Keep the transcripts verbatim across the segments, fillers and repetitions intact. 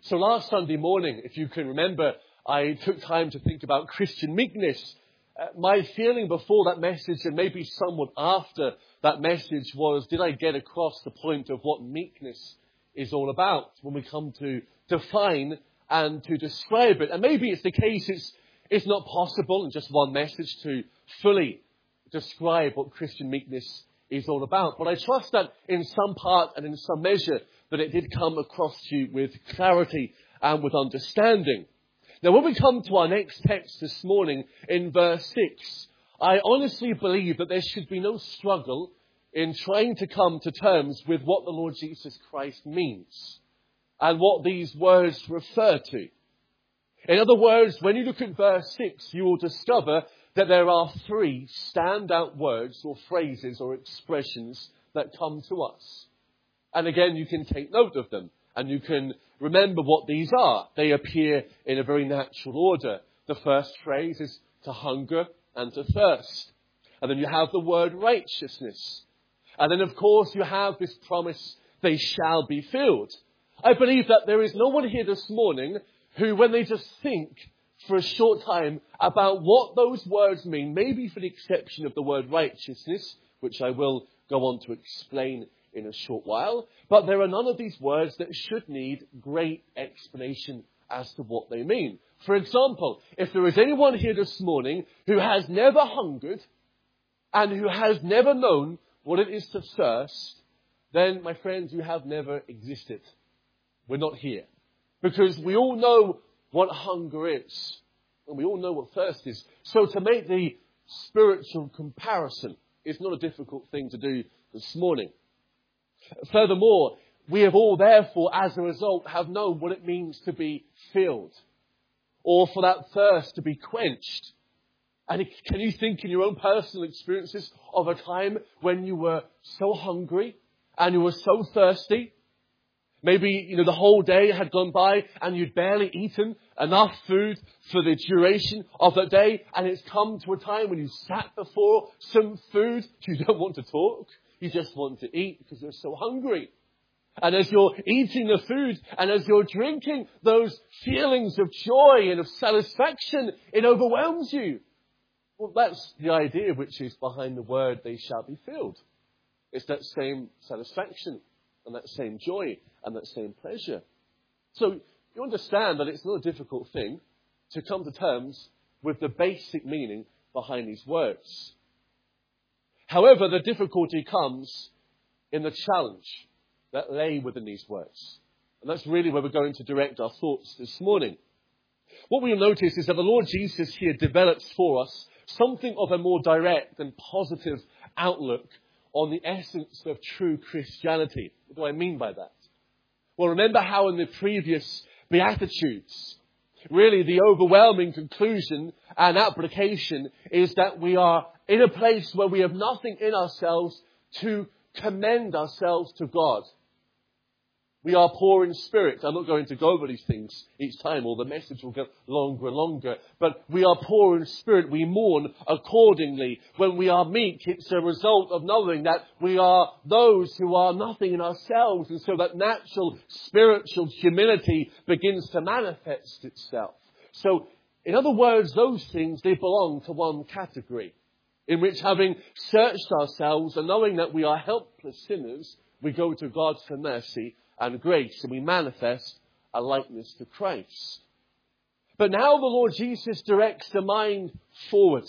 So last Sunday morning, if you can remember, I took time to think about Christian meekness. Uh, my feeling before that message, and maybe somewhat after that message, was did I get across the point of what meekness is all about when we come to define and to describe it? And maybe it's the case it's, it's not possible in just one message to fully describe what Christian meekness is all about. But I trust that in some part and in some measure that it did come across to you with clarity and with understanding. Now, when we come to our next text this morning in verse six, I honestly believe that there should be no struggle in trying to come to terms with what the Lord Jesus Christ means and what these words refer to. In other words, when you look at verse six, you will discover that there are three standout words or phrases or expressions that come to us. And again, you can take note of them and you can remember what these are. They appear in a very natural order. The first phrase is to hunger and to thirst. And then you have the word righteousness. And then, of course, you have this promise, they shall be filled. I believe that there is no one here this morning who, when they just think for a short time about what those words mean, maybe for the exception of the word righteousness, which I will go on to explain in a short while, but there are none of these words that should need great explanation as to what they mean. For example, if there is anyone here this morning who has never hungered and who has never known what it is to thirst, then, my friends, you have never existed. We're not here. Because we all know what hunger is. And we all know what thirst is. So to make the spiritual comparison is not a difficult thing to do this morning. Furthermore, we have all therefore, as a result, have known what it means to be filled. Or for that thirst to be quenched. And can you think in your own personal experiences of a time when you were so hungry and you were so thirsty? Maybe, you know, the whole day had gone by and you'd barely eaten enough food for the duration of the day. And it's come to a time when you sat before some food, you don't want to talk. You just want to eat because you're so hungry. And as you're eating the food and as you're drinking those feelings of joy and of satisfaction, it overwhelms you. Well, that's the idea which is behind the word, they shall be filled. It's that same satisfaction and that same joy and that same pleasure. So you understand that it's not a difficult thing to come to terms with the basic meaning behind these words. However, the difficulty comes in the challenge that lay within these words. And that's really where we're going to direct our thoughts this morning. What we'll notice is that the Lord Jesus here develops for us something of a more direct and positive outlook on the essence of true Christianity. What do I mean by that? Well, remember how in the previous Beatitudes, really the overwhelming conclusion and application is that we are in a place where we have nothing in ourselves to commend ourselves to God. We are poor in spirit. I'm not going to go over these things each time, or the message will get longer and longer. But we are poor in spirit. We mourn accordingly. When we are meek, it's a result of knowing that we are those who are nothing in ourselves. And so that natural spiritual humility begins to manifest itself. So, in other words, those things, they belong to one category, in which, having searched ourselves and knowing that we are helpless sinners, we go to God for mercy and grace, and we manifest a likeness to Christ. But now the Lord Jesus directs the mind forward.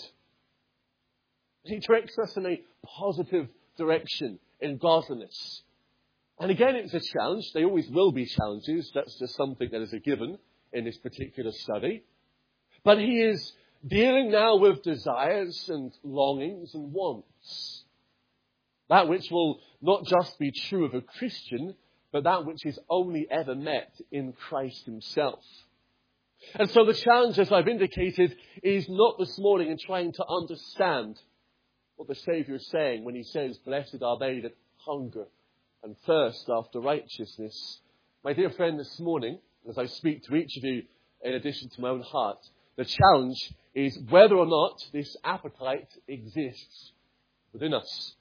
He directs us in a positive direction in godliness. And again, it's a challenge. There always will be challenges. That's just something that is a given in this particular study. But he is dealing now with desires and longings and wants. That which will not just be true of a Christian, but that which is only ever met in Christ himself. And so the challenge, as I've indicated, is not this morning in trying to understand what the Saviour is saying when he says, blessed are they that hunger and thirst after righteousness. My dear friend, this morning, as I speak to each of you in addition to my own heart, the challenge is whether or not this appetite exists within us.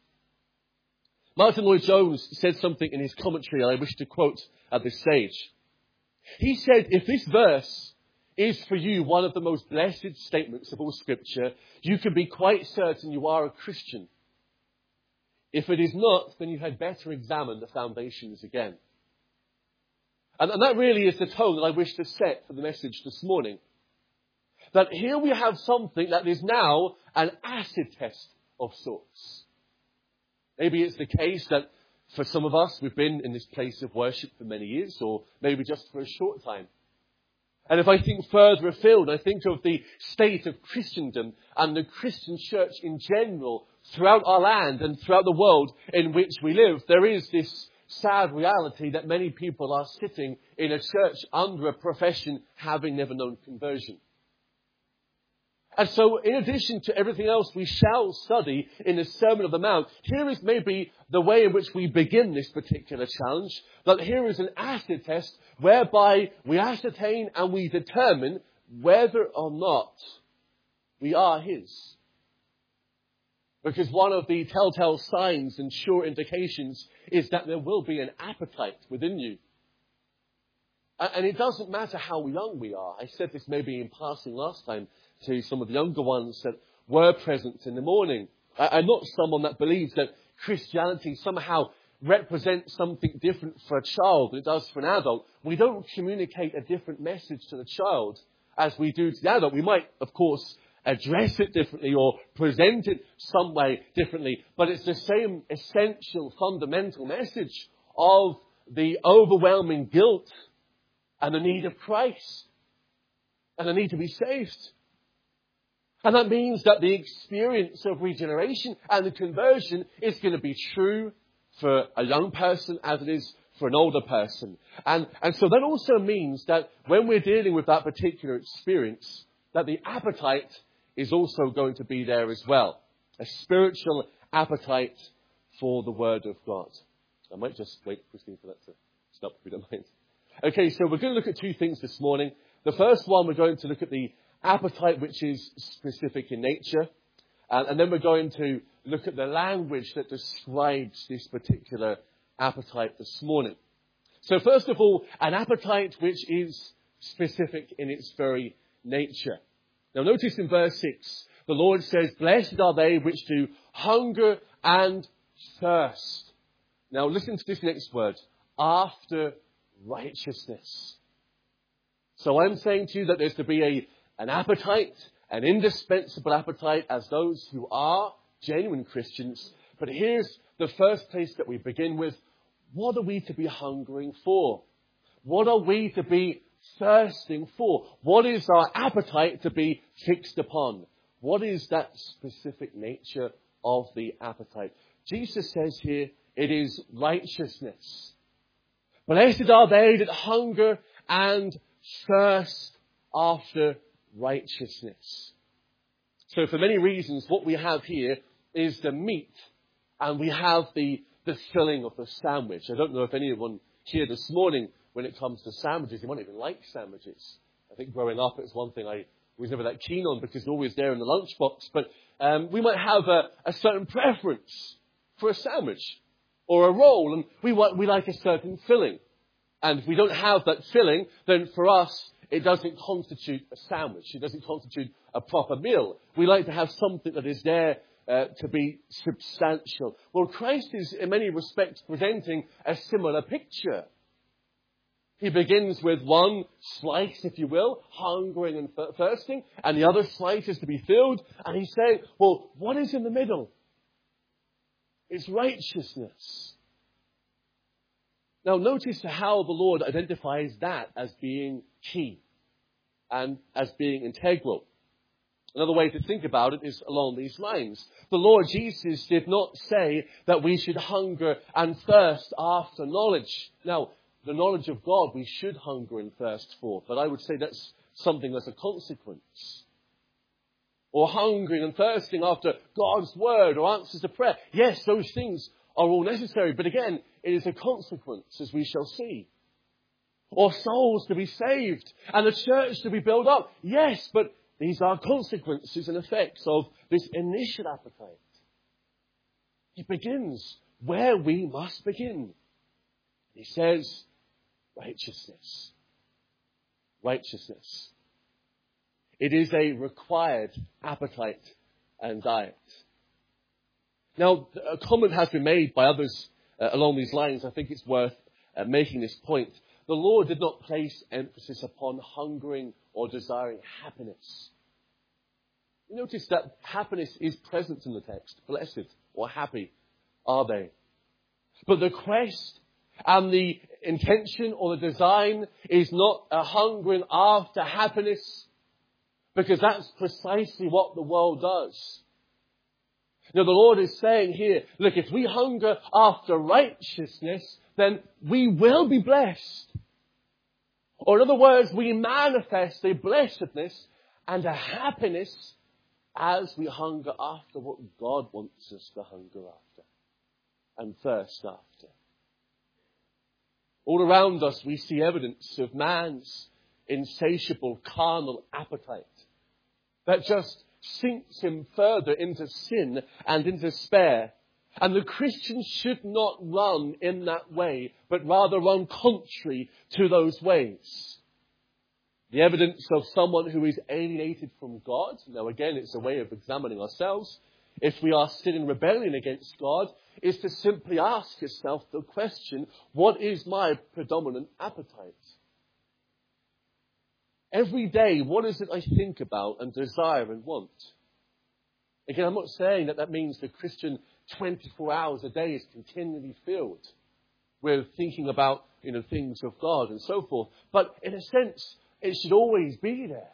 Martin Lloyd-Jones said something in his commentary I wish to quote at this stage. He said, if this verse is for you one of the most blessed statements of all Scripture, you can be quite certain you are a Christian. If it is not, then you had better examine the foundations again. And, and that really is the tone that I wish to set for the message this morning. That here we have something that is now an acid test of sorts. Maybe it's the case that for some of us, we've been in this place of worship for many years, or maybe just for a short time. And if I think further afield, I think of the state of Christendom and the Christian church in general throughout our land and throughout the world in which we live, there is this sad reality that many people are sitting in a church under a profession having never known conversion. And so, in addition to everything else we shall study in the Sermon on the Mount, here is maybe the way in which we begin this particular challenge. That here is an acid test whereby we ascertain and we determine whether or not we are His. Because one of the telltale signs and sure indications is that there will be an appetite within you. And it doesn't matter how young we are. I said this maybe in passing last time to some of the younger ones that were present in the morning. I'm not someone that believes that Christianity somehow represents something different for a child than it does for an adult. We don't communicate a different message to the child as we do to the adult. We might, of course, address it differently or present it some way differently, but it's the same essential, fundamental message of the overwhelming guilt and the need of Christ and the need to be saved. And that means that the experience of regeneration and the conversion is going to be true for a young person as it is for an older person. And, and so that also means that when we're dealing with that particular experience, that the appetite is also going to be there as well. A spiritual appetite for the Word of God. I might just wait, Christine, for that to stop if you don't mind. Okay, so we're going to look at two things this morning. The first one, we're going to look at the appetite which is specific in nature. And, and then we're going to look at the language that describes this particular appetite this morning. So first of all, an appetite which is specific in its very nature. Now notice in verse six, the Lord says, blessed are they which do hunger and thirst. Now listen to this next word, after righteousness. So I'm saying to you that there's to be a, an appetite, an indispensable appetite as those who are genuine Christians. But here's the first place that we begin with. What are we to be hungering for? What are we to be thirsting for? What is our appetite to be fixed upon? What is that specific nature of the appetite? Jesus says here, it is righteousness. Blessed are they that hunger and thirst after righteousness. So for many reasons, what we have here is the meat, and we have the, the filling of the sandwich. I don't know if anyone here this morning, when it comes to sandwiches, you might even like sandwiches. I think growing up, it's one thing I was never that keen on because it's always there in the lunchbox. But um, we might have a, a certain preference for a sandwich or a roll, and we, want, we like a certain filling. And if we don't have that filling, then for us, it doesn't constitute a sandwich. It doesn't constitute a proper meal. We like to have something that is there uh, to be substantial. Well, Christ is in many respects presenting a similar picture. He begins with one slice, if you will, hungering and thirsting, and the other slice is to be filled. And he's saying, well, what is in the middle? It's righteousness. Now, notice how the Lord identifies that as being key and as being integral. Another way to think about it is along these lines. The Lord Jesus did not say that we should hunger and thirst after knowledge. Now, the knowledge of God we should hunger and thirst for, but I would say that's something that's a consequence. Or hungering and thirsting after God's word or answers to prayer. Yes, those things are all necessary, but again, it is a consequence, as we shall see. Or souls to be saved and the church to be built up. Yes, but these are consequences and effects of this initial appetite. He begins where we must begin. He says, righteousness. righteousness. It is a required appetite and diet. Now, a comment has been made by others uh, along these lines. I think it's worth uh, making this point. The Lord did not place emphasis upon hungering or desiring happiness. You notice that happiness is present in the text. Blessed or happy are they. But the quest and the intention or the design is not a hungering after happiness, because that's precisely what the world does. Now, the Lord is saying here, look, if we hunger after righteousness, then we will be blessed. Or in other words, we manifest a blessedness and a happiness as we hunger after what God wants us to hunger after and thirst after. All around us we see evidence of man's insatiable carnal appetite that just sinks him further into sin and into despair. And the Christian should not run in that way, but rather run contrary to those ways. The evidence of someone who is alienated from God, now again it's a way of examining ourselves, if we are still in rebellion against God, is to simply ask yourself the question, what is my predominant appetite? Every day, what is it I think about and desire and want? Again, I'm not saying that that means the Christian twenty-four hours a day is continually filled with thinking about, you know, things of God and so forth. But in a sense, it should always be there.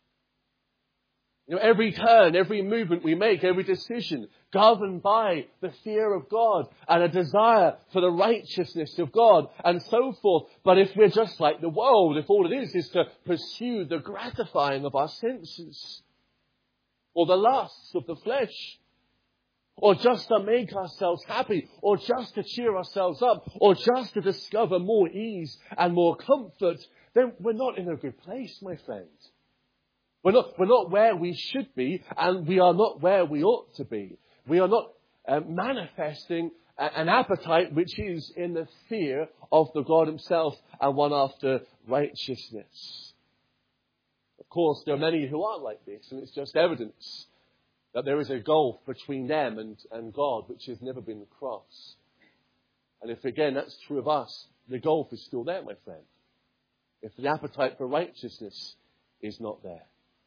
You know, every turn, every movement we make, every decision governed by the fear of God and a desire for the righteousness of God and so forth. But if we're just like the world, if all it is is to pursue the gratifying of our senses or the lusts of the flesh, or just to make ourselves happy, or just to cheer ourselves up, or just to discover more ease and more comfort, then we're not in a good place, my friends. We're not, we're not where we should be, and we are not where we ought to be. We are not uh, manifesting a, an appetite which is in the fear of the God himself and one after righteousness. Of course, there are many who aren't like this, and it's just evidence that there is a gulf between them and, and God which has never been crossed. And if, again, that's true of us, the gulf is still there, my friend. If the appetite for righteousness is not there.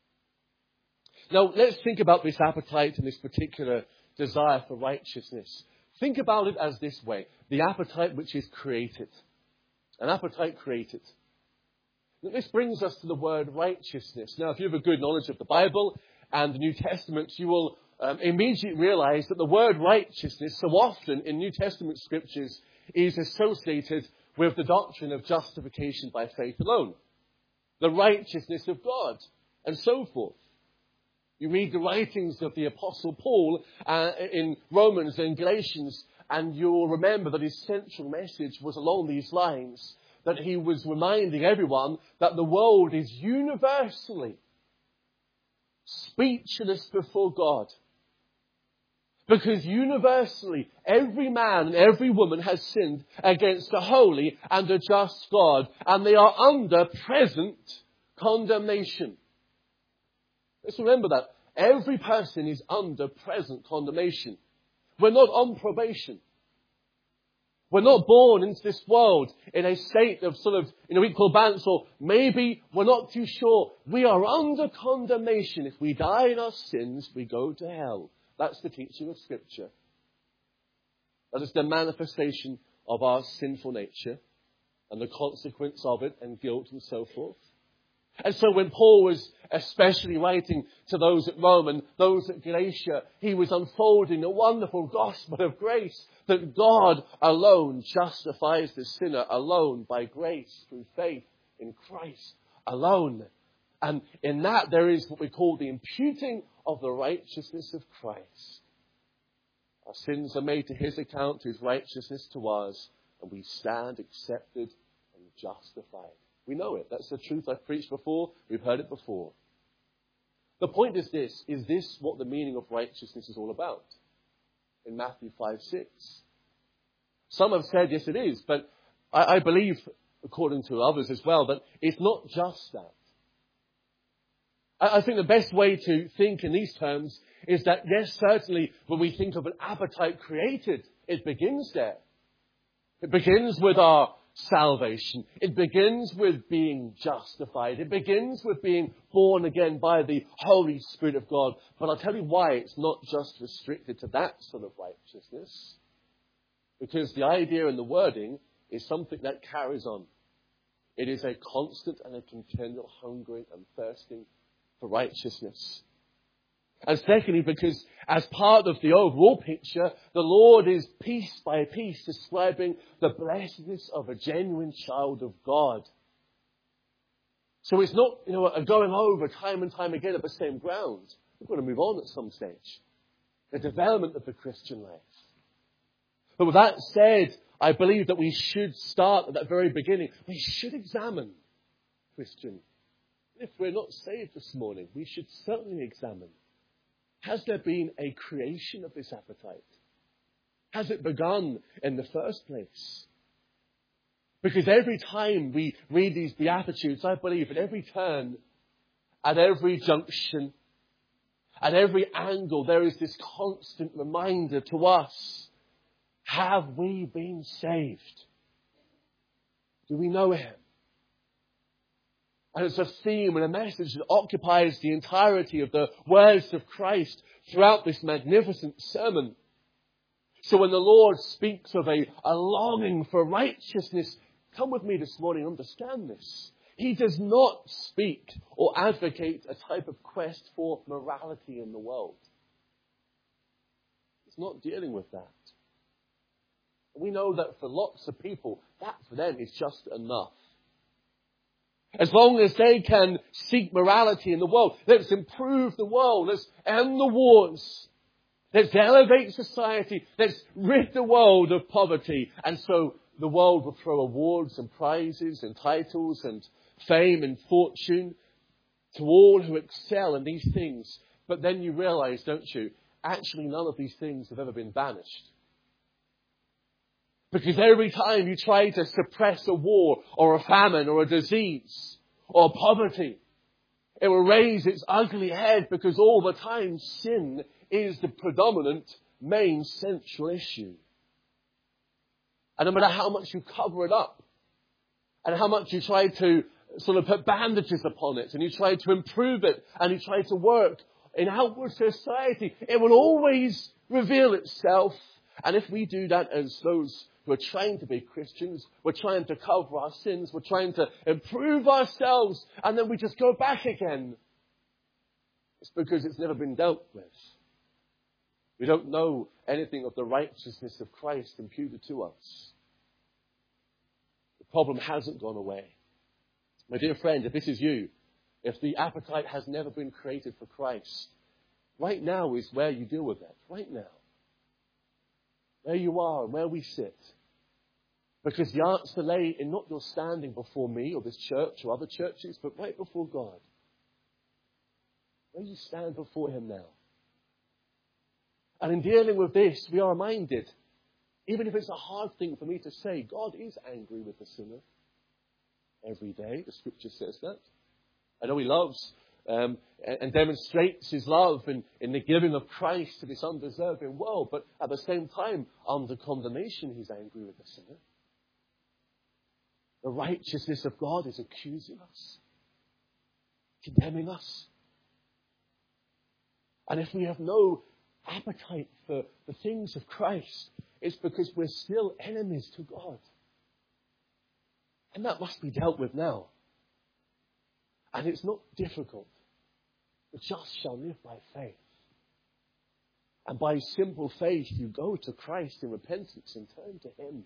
Now, let's think about this appetite and this particular desire for righteousness. Think about it as this way. The appetite which is created. An appetite created. Now, this brings us to the word righteousness. Now, if you have a good knowledge of the Bible and the New Testament, you will um, immediately realize that the word righteousness so often in New Testament scriptures is associated with the doctrine of justification by faith alone. The righteousness of God and so forth. You read the writings of the Apostle Paul uh, in Romans and Galatians, and you'll remember that his central message was along these lines, that he was reminding everyone that the world is universally speechless before God. Because universally, every man and every woman has sinned against a holy and a just God, and they are under present condemnation. Let's remember that. Every person is under present condemnation. We're not on probation. We're not born into this world in a state of sort of, you know, equal balance, or maybe we're not too sure. We are under condemnation. If we die in our sins, we go to hell. That's the teaching of Scripture. That is the manifestation of our sinful nature and the consequence of it and guilt and so forth. And so when Paul was especially writing to those at Rome and those at Galatia, he was unfolding a wonderful gospel of grace, that God alone justifies the sinner alone by grace through faith in Christ alone. And in that there is what we call the imputing of the righteousness of Christ. Our sins are made to his account, his righteousness to ours, and we stand accepted and justified. We know it. That's the truth I've preached before. We've heard it before. The point is this. Is this what the meaning of righteousness is all about? In Matthew five six. Some have said, yes, it is. But I, I believe according to others as well. But it's not just that. I, I think the best way to think in these terms is that, yes, certainly when we think of an appetite created, it begins there. It begins with our salvation. It begins with being justified. It begins with being born again by the Holy Spirit of God. But I'll tell you why it's not just restricted to that sort of righteousness. Because the idea and the wording is something that carries on. It is a constant and a continual hungering and thirsting for righteousness. And secondly, because as part of the overall picture, the Lord is piece by piece describing the blessedness of a genuine child of God. So it's not, you know, a going over time and time again at the same ground. We've got to move on at some stage. The development of the Christian life. But with that said, I believe that we should start at that very beginning. We should examine, Christian. If we're not saved this morning, we should certainly examine. Has there been a creation of this appetite? Has it begun in the first place? Because every time we read these Beatitudes, I believe at every turn, at every junction, at every angle, there is this constant reminder to us. Have we been saved? Do we know Him? And it's a theme and a message that occupies the entirety of the words of Christ throughout this magnificent sermon. So when the Lord speaks of a, a longing for righteousness, come with me this morning and understand this. He does not speak or advocate a type of quest for morality in the world. He's not dealing with that. We know that for lots of people, that for them is just enough. As long as they can seek morality in the world, let's improve the world, let's end the wars, let's elevate society, let's rid the world of poverty. And so the world will throw awards and prizes and titles and fame and fortune to all who excel in these things. But then you realize, don't you, actually none of these things have ever been banished. Because every time you try to suppress a war or a famine or a disease or poverty, it will raise its ugly head because all the time sin is the predominant main central issue. And no matter how much you cover it up and how much you try to sort of put bandages upon it and you try to improve it and you try to work in outward society, it will always reveal itself. And if we do that as those who are trying to be Christians, we're trying to cover our sins, we're trying to improve ourselves, and then we just go back again, it's because it's never been dealt with. We don't know anything of the righteousness of Christ imputed to us. The problem hasn't gone away. My dear friend, if this is you, if the appetite has never been created for Christ, right now is where you deal with it. Right now. Where you are and where we sit. Because the answer lay in not your standing before me or this church or other churches, but right before God. Where you stand before Him now. And in dealing with this, we are reminded, even if it's a hard thing for me to say, God is angry with the sinner every day. The Scripture says that. I know He loves Um, and demonstrates His love in, in the giving of Christ to this undeserving world. But at the same time, under condemnation, He's angry with the sinner. The righteousness of God is accusing us, condemning us. And if we have no appetite for the things of Christ, it's because we're still enemies to God. And that must be dealt with now. And it's not difficult. The just shall live by faith. And by simple faith, you go to Christ in repentance and turn to Him.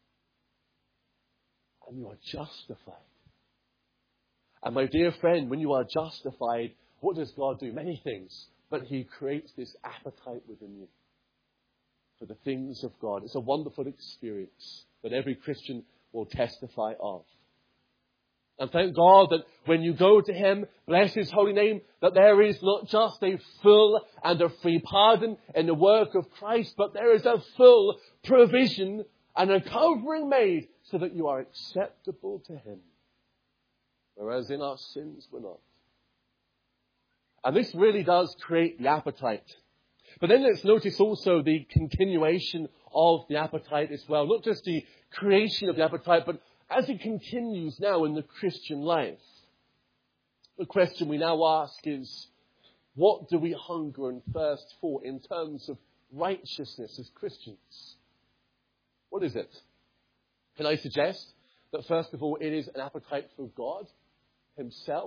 And you are justified. And my dear friend, when you are justified, what does God do? Many things. But He creates this appetite within you for the things of God. It's a wonderful experience that every Christian will testify of. And thank God that when you go to Him, bless His holy name, that there is not just a full and a free pardon in the work of Christ, but there is a full provision and a covering made so that you are acceptable to him, whereas in our sins we're not. And this really does create the appetite. But then let's notice also the continuation of the appetite as well. Not just the creation of the appetite, but as it continues now in the Christian life. The question we now ask is, what do we hunger and thirst for in terms of righteousness as Christians? What is it? Can I suggest that first of all, it is an appetite for God himself?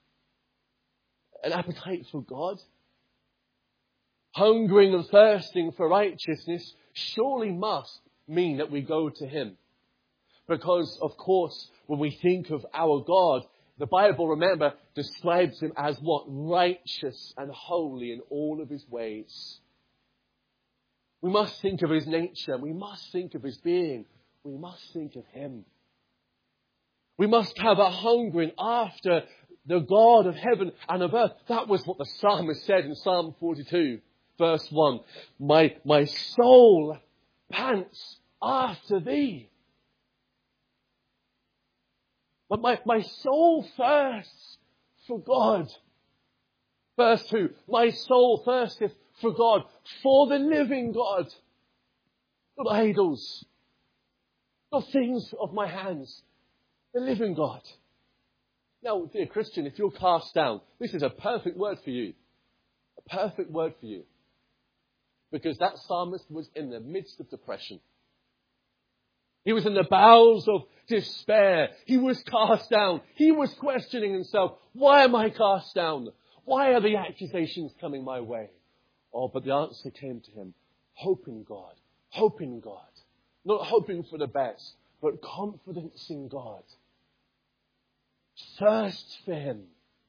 An appetite for God? Hungering and thirsting for righteousness surely must mean that we go to him. Because, of course, when we think of our God, the Bible, remember, describes him as what? Righteous and holy in all of his ways. We must think of his nature. We must think of his being. We must think of him. We must have a hungering after the God of heaven and of earth. That was what the psalmist said in Psalm forty-two, verse one. My, my soul pants after thee. But my, my soul thirsts for God. Verse two. My soul thirsteth for God, for the living God. Not idols. Not things of my hands. The living God. Now, dear Christian, if you're cast down, this is a perfect word for you. A perfect word for you. Because that psalmist was in the midst of depression. He was in the bowels of despair. He was cast down. He was questioning himself. Why am I cast down? Why are the accusations coming my way? Oh, but the answer came to him. Hope in God. Hope in God. Not hoping for the best, but confidence in God. Thirst for him.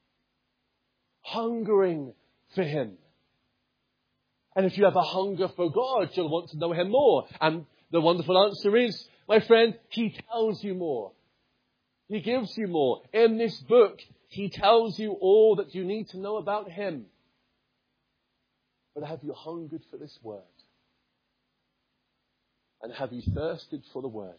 Hungering for him. And if you have a hunger for God, you'll want to know him more. And the wonderful answer is, my friend, he tells you more. He gives you more. In this book, he tells you all that you need to know about him. But have you hungered for this word? And have you thirsted for the word?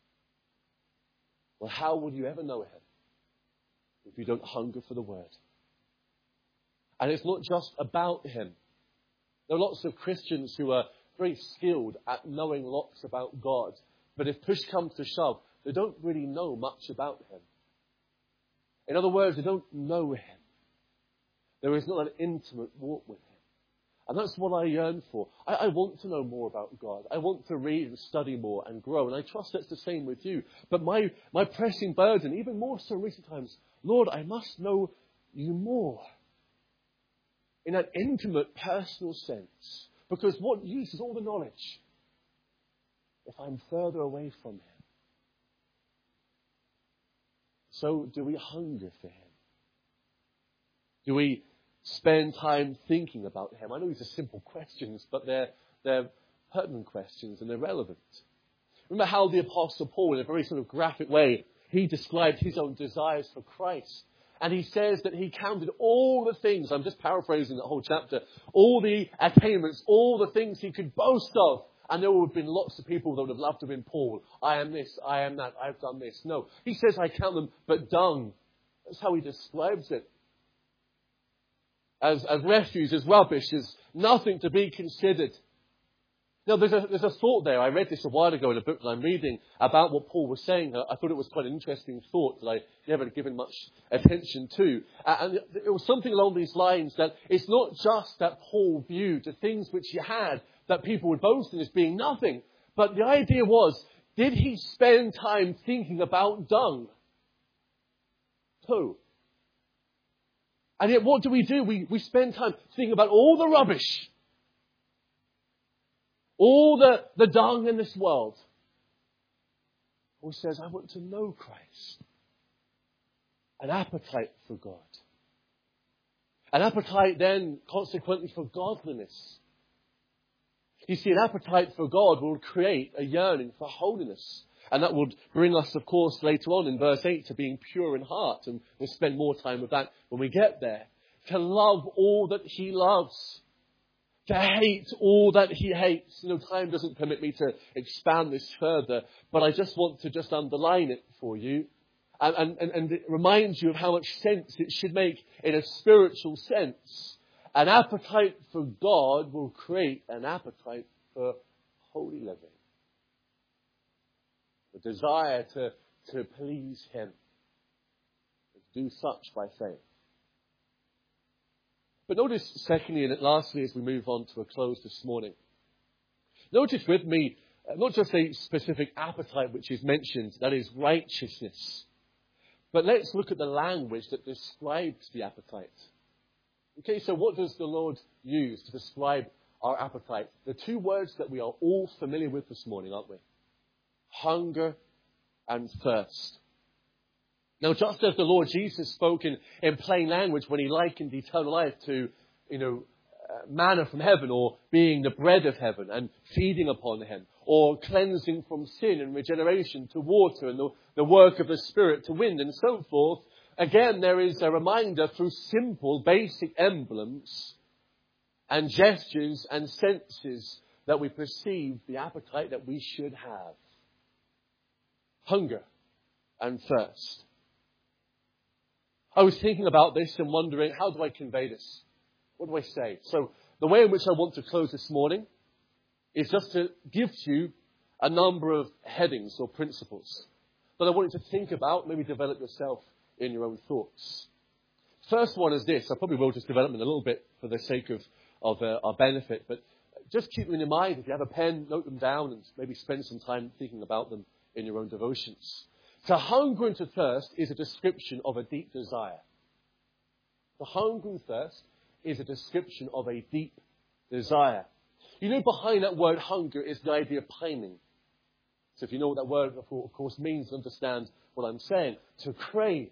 Well, how will you ever know him if you don't hunger for the word? And it's not just about him. There are lots of Christians who are very skilled at knowing lots about God. But if push comes to shove, they don't really know much about him. In other words, they don't know him. There is not an intimate walk with him. And that's what I yearn for. I, I want to know more about God. I want to read and study more and grow. And I trust that's the same with you. But my, my pressing burden, even more so in recent times, Lord, I must know you more. In an intimate, personal sense. Because what use is all the knowledge if I'm further away from him? So do we hunger for him? Do we spend time thinking about him? I know these are simple questions, but they're, they're pertinent questions and they're relevant. Remember how the Apostle Paul, in a very sort of graphic way, he described his own desires for Christ. And he says that he counted all the things, I'm just paraphrasing the whole chapter, all the attainments, all the things he could boast of. And there would have been lots of people that would have loved to have been Paul. I am this, I am that, I've done this. No, he says I count them but dung. That's how he describes it. As, as refuse, as rubbish, as nothing to be considered. Now, there's a, there's a thought there. I read this a while ago in a book that I'm reading about what Paul was saying. I thought it was quite an interesting thought that I never had given much attention to. And it was something along these lines that it's not just that Paul viewed the things which he had that people would boast in as being nothing. But the idea was, did he spend time thinking about dung? Who? And yet what do we do? We, we spend time thinking about all the rubbish. All the, the dung in this world. Paul says, I want to know Christ. An appetite for God. An appetite then, consequently, for godliness. You see, an appetite for God will create a yearning for holiness. And that would bring us, of course, later on in verse eight to being pure in heart. And we'll spend more time with that when we get there. To love all that he loves. to hate all that he hates. You know, time doesn't permit me to expand this further, but I just want to just underline it for you. And, and, and it reminds you of how much sense it should make in a spiritual sense. An appetite for God will create an appetite for holy living. The desire to, to please him. Do such by faith. But notice, secondly, and lastly, as we move on to a close this morning, notice with me, not just a specific appetite which is mentioned, that is righteousness. But let's look at the language that describes the appetite. Okay, so what does the Lord use to describe our appetite? The two words that we are all familiar with this morning, aren't we? Hunger and thirst. Now, just as the Lord Jesus spoke in, in plain language when he likened eternal life to, you know, uh, manna from heaven, or being the bread of heaven and feeding upon him, or cleansing from sin and regeneration to water and the, the work of the Spirit to wind and so forth, again, there is a reminder through simple, basic emblems and gestures and senses that we perceive the appetite that we should have. Hunger and thirst. I was thinking about this and wondering, how do I convey this? What do I say? So the way in which I want to close this morning is just to give to you a number of headings or principles that I want you to think about, maybe develop yourself in your own thoughts. First one is this. I probably will just develop them a little bit for the sake of, of uh, our benefit, but just keep them in mind. If you have a pen, note them down and maybe spend some time thinking about them in your own devotions. To hunger and to thirst is a description of a deep desire. To hunger and thirst is a description of a deep desire. You know, behind that word hunger is the idea of pining. So if you know what that word, of course, means, understand what I'm saying. To crave.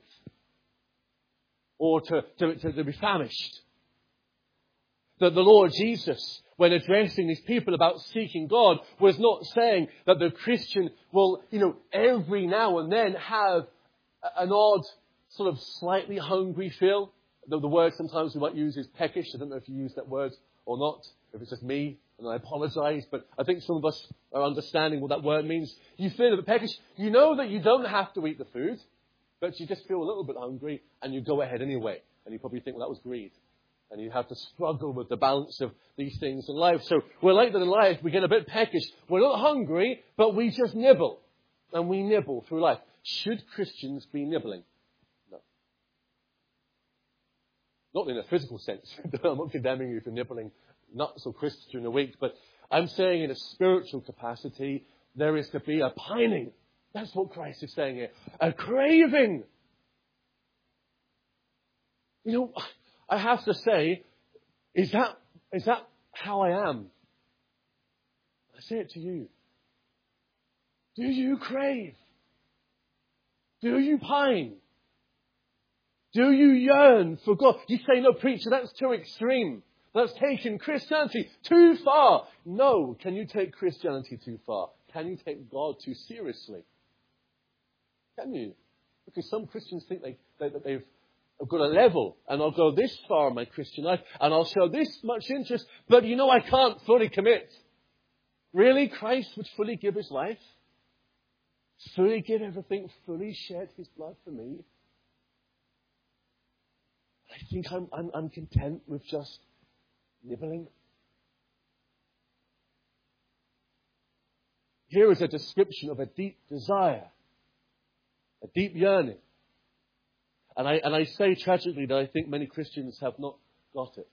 Or to, to, to, to be famished. That the Lord Jesus, when addressing these people about seeking God, was not saying that the Christian will, you know, every now and then have an odd, sort of slightly hungry feel. The, the word sometimes we might use is peckish. I don't know if you use that word or not, if it's just me, and I apologize, but I think some of us are understanding what that word means. You feel a bit peckish. You know that you don't have to eat the food, but you just feel a little bit hungry, and you go ahead anyway. And you probably think, well, that was greed. And you have to struggle with the balance of these things in life. So we're like that in life. We get a bit peckish. We're not hungry, but we just nibble. And we nibble through life. Should Christians be nibbling? No. Not in a physical sense. I'm not condemning you for nibbling nuts or crisps during the week. But I'm saying in a spiritual capacity, there is to be a pining. That's what Christ is saying here. A craving. You know, I have to say, is that, is that how I am? I say it to you. Do you crave? Do you pine? Do you yearn for God? You say, no, preacher, that's too extreme. That's taking Christianity too far. No, can you take Christianity too far? Can you take God too seriously? Can you? Because some Christians think they, they, that they've I've got a level, and I'll go this far in my Christian life, and I'll show this much interest, but you know I can't fully commit. Really? Christ would fully give his life? Fully give everything? Fully shed his blood for me? I think I'm, I'm, I'm content with just nibbling. Here is a description of a deep desire, a deep yearning. And I, and I say tragically that I think many Christians have not got it.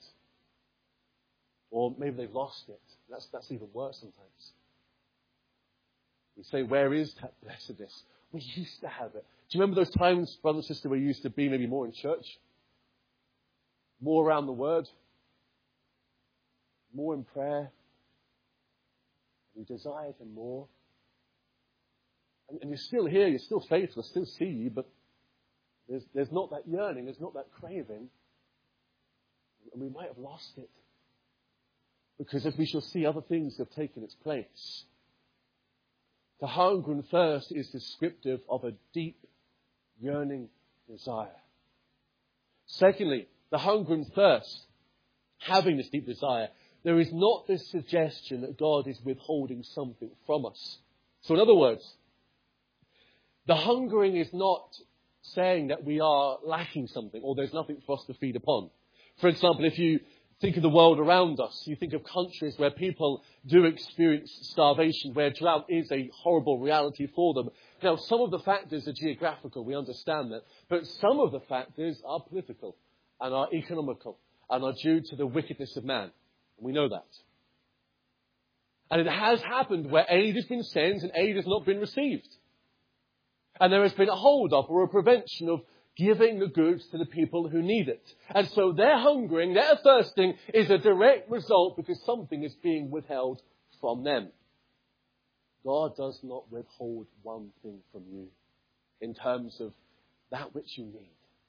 Or maybe they've lost it. That's, that's even worse sometimes. We say, where is that blessedness? We used to have it. Do you remember those times, brother and sister, we used to be maybe more in church? More around the Word? More in prayer? We desired Him more. And, and you're still here, you're still faithful, I still see you, but There's, there's not that yearning, there's not that craving. And we might have lost it. Because as we shall see, other things have taken its place. The hunger and thirst is descriptive of a deep, yearning desire. Secondly, the hunger and thirst, having this deep desire, there is not this suggestion that God is withholding something from us. So in other words, the hungering is not saying that we are lacking something or there's nothing for us to feed upon. For example, if you think of the world around us, you think of countries where people do experience starvation, where drought is a horrible reality for them. Now, some of the factors are geographical, we understand that, but some of the factors are political and are economical and are due to the wickedness of man. We know that. And it has happened where aid has been sent and aid has not been received. And there has been a hold-up or a prevention of giving the goods to the people who need it. And so their hungering, their thirsting is a direct result because something is being withheld from them. God does not withhold one thing from you in terms of that which you need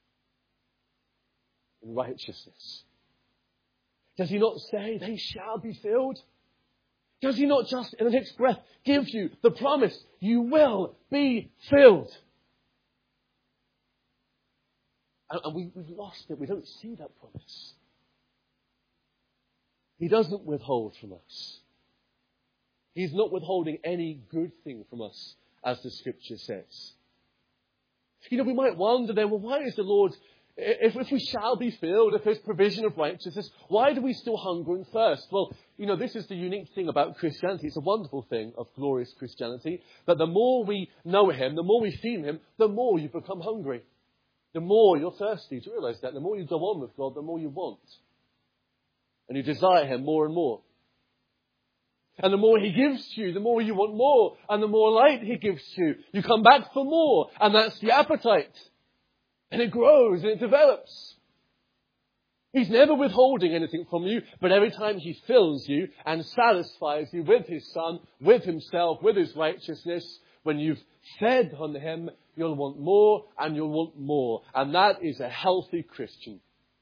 in righteousness. Does he not say, they shall be filled? Does he not just, in the next breath, give you the promise, you will be filled? And, and we, we've lost it. We don't see that promise. He doesn't withhold from us. He's not withholding any good thing from us, as the Scripture says. You know, we might wonder then, well, why is the Lord, if, if we shall be filled, if there's provision of righteousness, why do we still hunger and thirst? Well, you know, this is the unique thing about Christianity. It's a wonderful thing of glorious Christianity, that the more we know Him, the more we feel Him, the more you become hungry. The more you're thirsty. Do you realize that? The more you go on with God, the more you want. And you desire Him more and more. And the more He gives to you, the more you want more. And the more light He gives to you, you come back for more. And that's the appetite. And it grows and it develops. He's never withholding anything from you, but every time He fills you and satisfies you with His Son, with Himself, with His righteousness, when you've fed on Him, you'll want more and you'll want more. And that is a healthy Christian.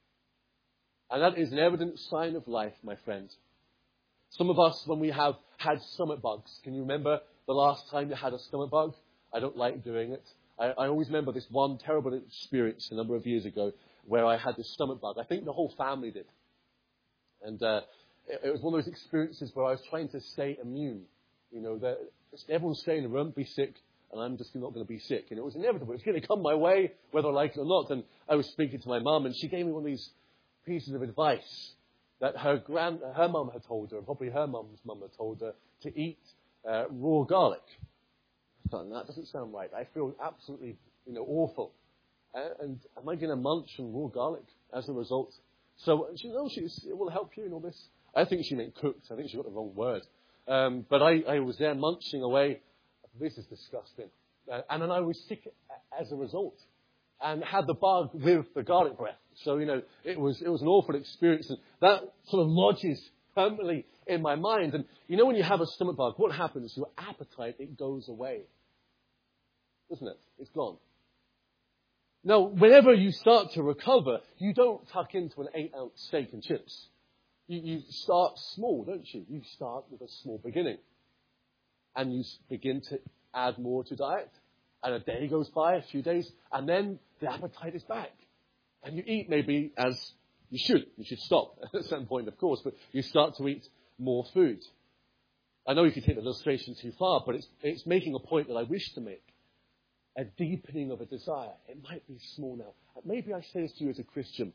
And that is an evident sign of life, my friends. Some of us, when we have had stomach bugs, can you remember the last time you had a stomach bug? I don't like doing it. I, I always remember this one terrible experience a number of years ago where I had this stomach bug. I think the whole family did. And uh, it, it was one of those experiences where I was trying to stay immune. You know, that everyone stay in the room, be sick, and I'm just not going to be sick. And it was inevitable. It was going to come my way, whether I like it or not. And I was speaking to my mum, and she gave me one of these pieces of advice that her grand, her mum had told her, and probably her mum's mum had told her, to eat uh, raw garlic. I thought, that doesn't sound right. I feel absolutely, you know, awful. Uh, and am I going to munch on raw garlic as a result? So she knows oh, it will help you and all this. I think she meant cooked. I think she got the wrong word. Um, but I, I was there munching away. This is disgusting. Uh, and then I was sick as a result. And had the bug with the garlic breath. So, you know, it was it was an awful experience. And that sort of lodges permanently in my mind. And, you know, when you have a stomach bug, what happens? Your appetite, it goes away. Doesn't it? It's gone. Now, whenever you start to recover, you don't tuck into an eight-ounce steak and chips. You, you start small, don't you? You start with a small beginning. And you begin to add more to diet. And a day goes by, a few days, and then the appetite is back. And you eat maybe as you should. You should stop at some point, of course, but you start to eat more food. I know you could take the illustration too far, but it's, it's making a point that I wish to make. A deepening of a desire. It might be small now. Maybe I say this to you as a Christian.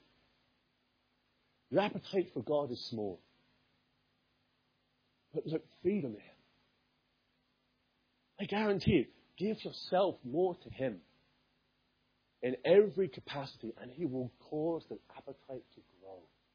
Your appetite for God is small. But look, feed on Him. I guarantee it. Give yourself more to Him in every capacity, and He will cause the appetite to grow.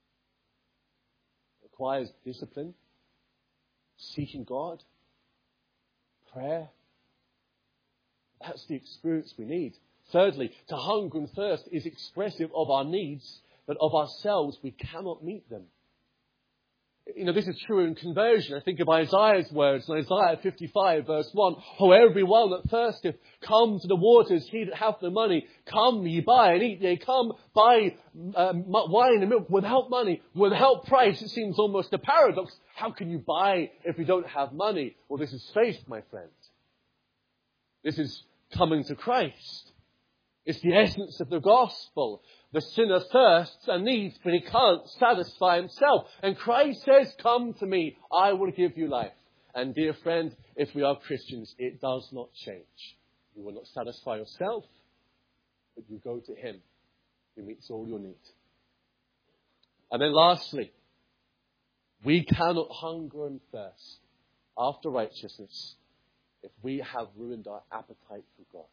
It requires discipline, seeking God, prayer. That's the experience we need. Thirdly, to hunger and thirst is expressive of our needs, but of ourselves we cannot meet them. You know, this is true in conversion. I think of Isaiah's words in Isaiah fifty-five, verse one. "O everyone that thirsteth, come to the waters, he that hath no money. Come, ye buy and eat, yea, come, buy um, wine and milk without money, without price." It seems almost a paradox. How can you buy if you don't have money? Well, this is faith, my friends. This is coming to Christ. It's the essence of the gospel. The sinner thirsts and needs, but he can't satisfy himself. And Christ says, come to me, I will give you life. And dear friend, if we are Christians, it does not change. You will not satisfy yourself, but you go to him who meets all your needs. And then lastly, we cannot hunger and thirst after righteousness if we have ruined our appetite for God.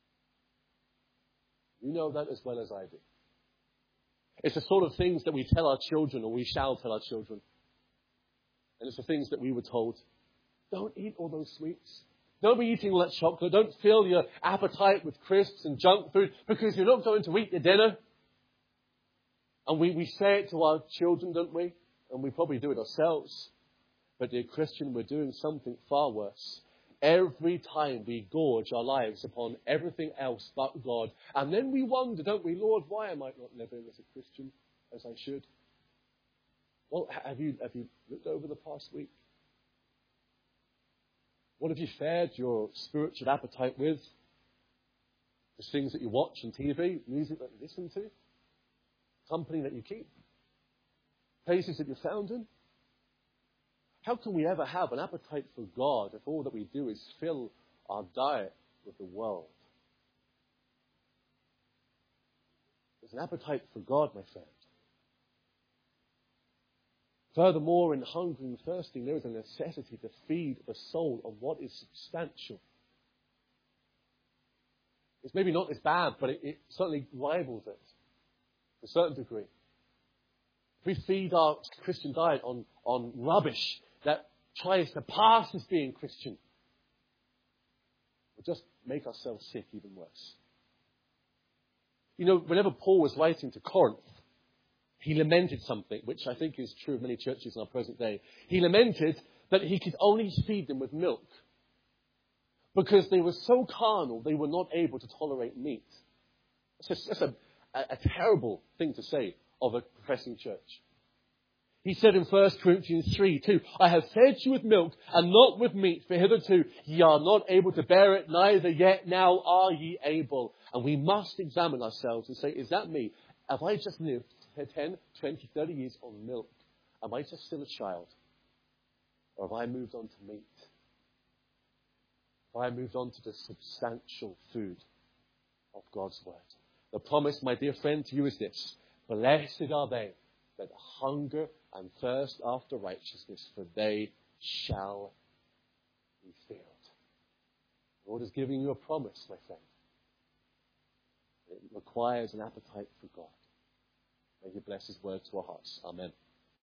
You know that as well as I do. It's the sort of things that we tell our children, or we shall tell our children. And it's the things that we were told. Don't eat all those sweets. Don't be eating all that chocolate. Don't fill your appetite with crisps and junk food because you're not going to eat your dinner. And we, we say it to our children, don't we? And we probably do it ourselves. But dear Christian, we're doing something far worse. Every time we gorge our lives upon everything else but God. And then we wonder, don't we, Lord, why am I not living as a Christian as I should? Well, have you, have you looked over the past week? What have you fed your spiritual appetite with? The things that you watch on T V, music that you listen to, company that you keep, places that you're found in? How can we ever have an appetite for God if all that we do is fill our diet with the world? There's an appetite for God, my friend. Furthermore, in hunger and thirsting, there is a necessity to feed the soul on what is substantial. It's maybe not as bad, but it, it certainly rivals it to a certain degree. If we feed our Christian diet on, on rubbish that tries to pass as being Christian, we'll just make ourselves sick even worse. You know, whenever Paul was writing to Corinth, he lamented something, which I think is true of many churches in our present day. He lamented that he could only feed them with milk because they were so carnal they were not able to tolerate meat. It's just, that's a, a, a terrible thing to say of a professing church. He said in First Corinthians three two, I have fed you with milk and not with meat, for hitherto ye are not able to bear it, neither yet now are ye able. And we must examine ourselves and say, is that me? Have I just lived ten, twenty, thirty years on milk? Am I just still a child? Or have I moved on to meat? Have I moved on to the substantial food of God's word? The promise, my dear friend, to you is this. Blessed are they that hunger and thirst after righteousness, for they shall be filled. The Lord is giving you a promise, my friend. It requires an appetite for God. May He bless His word to our hearts. Amen.